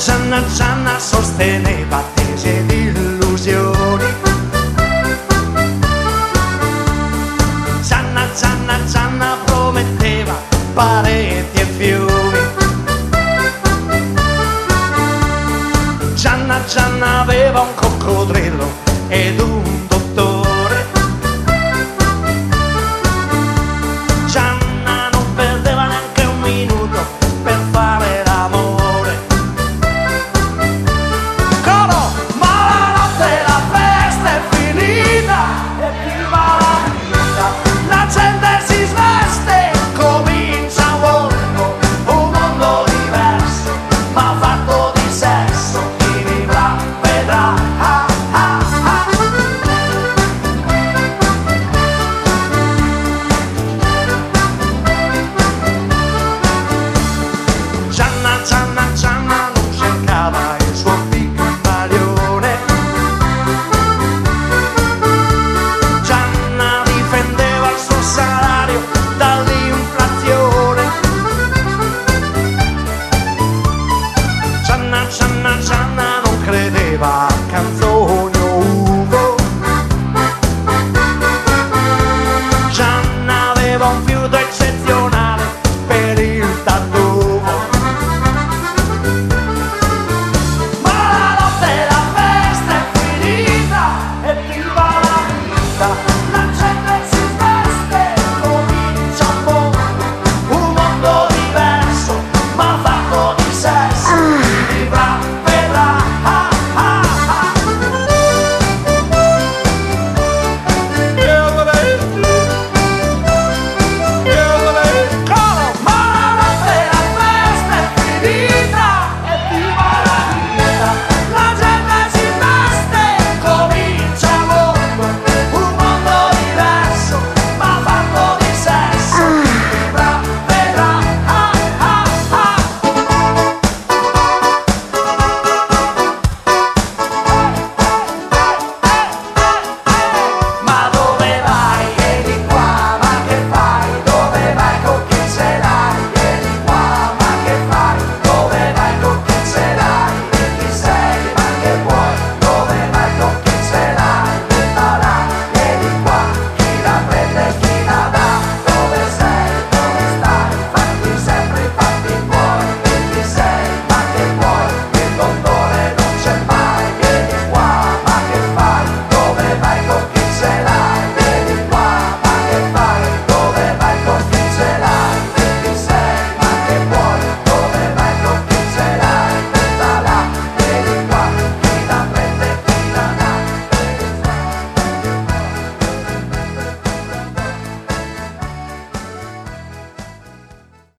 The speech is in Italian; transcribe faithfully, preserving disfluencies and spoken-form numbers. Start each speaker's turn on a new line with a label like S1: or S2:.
S1: Gianna Gianna sosteneva tesi ed illusioni. Gianna Gianna Gianna prometteva pareti e fiumi. Gianna Gianna aveva un coccodrillo ed un dottore. Gianna non perdeva neanche un minuto per fare l'amore. Coro, ma la notte la festa è finita e viva la vita. La gente si sveste, comincia un mondo, un mondo diverso, ma fatto di sesso. Chi vivrà vedrà. Ah, ah, ah. Gianna Gianna Gianna non cercava il suo pigmalione. Gianna difendeva il suo salario dall'inflazione. Gianna Gianna Gianna non credeva a canzoni o uvo. Gianna aveva un fiuto eccezionale per il tartufo. Ma la notte la festa è finita e